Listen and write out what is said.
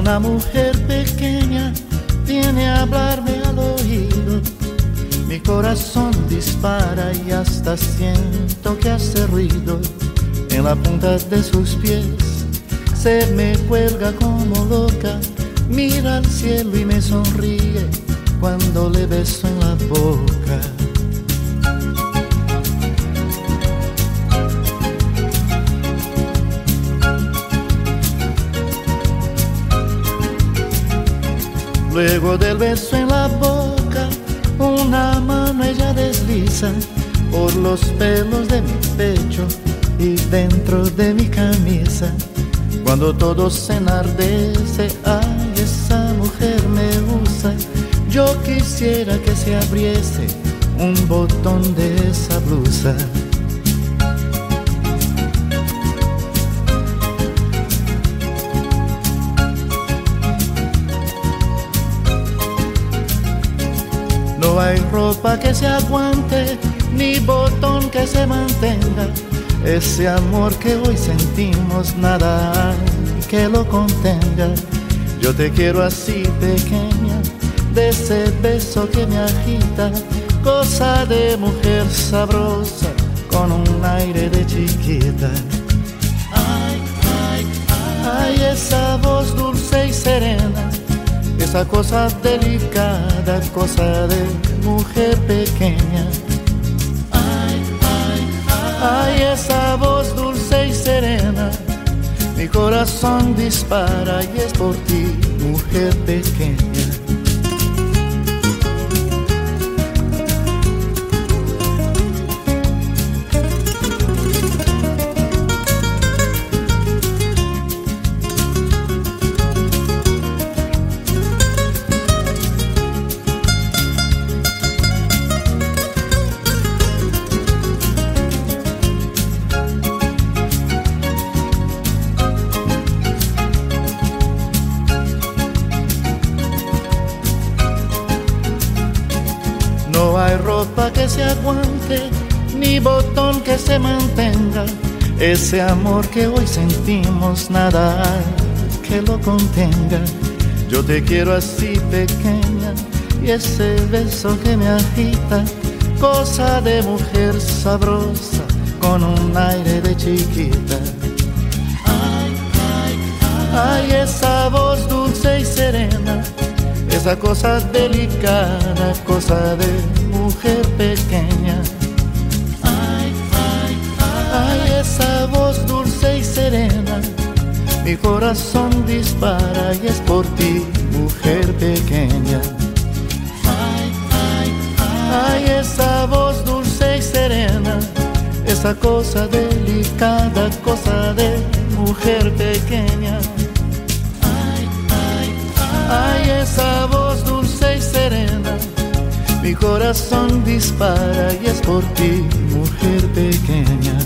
Una mujer pequeña viene a hablarme al oído. Mi corazón dispara y hasta siento que hace ruido. En la punta de sus pies se me cuelga como loca. Mira al cielo y me sonríe cuando le beso en la boca. Luego del beso en la boca, una mano ella desliza por los pelos de mi pecho y dentro de mi camisa. Cuando todo se enardece, ay, esa mujer me usa. Yo quisiera que se abriese un botón de esa blusa. No hay ropa que se aguante, ni botón que se mantenga. Ese amor que hoy sentimos, nada hay que lo contenga. Yo te quiero así pequeña, de ese beso que me agita, cosa de mujer sabrosa, con un aire de chiquita. Ay, ay, ay, ay, esa voz dulce y serena, esa cosa delicada, cosa de mujer pequeña. Ay, ay, ay, ay, esa voz dulce y serena, mi corazón dispara y es por ti, mujer pequeña. No hay ropa que se aguante, ni botón que se mantenga. Ese amor que hoy sentimos, nada hay que lo contenga. Yo te quiero así pequeña, y ese beso que me agita, cosa de mujer sabrosa, con un aire de chiquita. Ay, ay, ay, ay, esa voz dulce y serena, esa cosa delicada, cosa de mujer pequeña. Ay, ay, ay, ay, esa voz dulce y serena, mi corazón dispara y es por ti, mujer pequeña. Ay, ay, ay, ay, esa voz dulce y serena, esa cosa delicada, cosa de mujer pequeña. Ay, esa voz dulce y serena, mi corazón dispara y es por ti, mujer pequeña.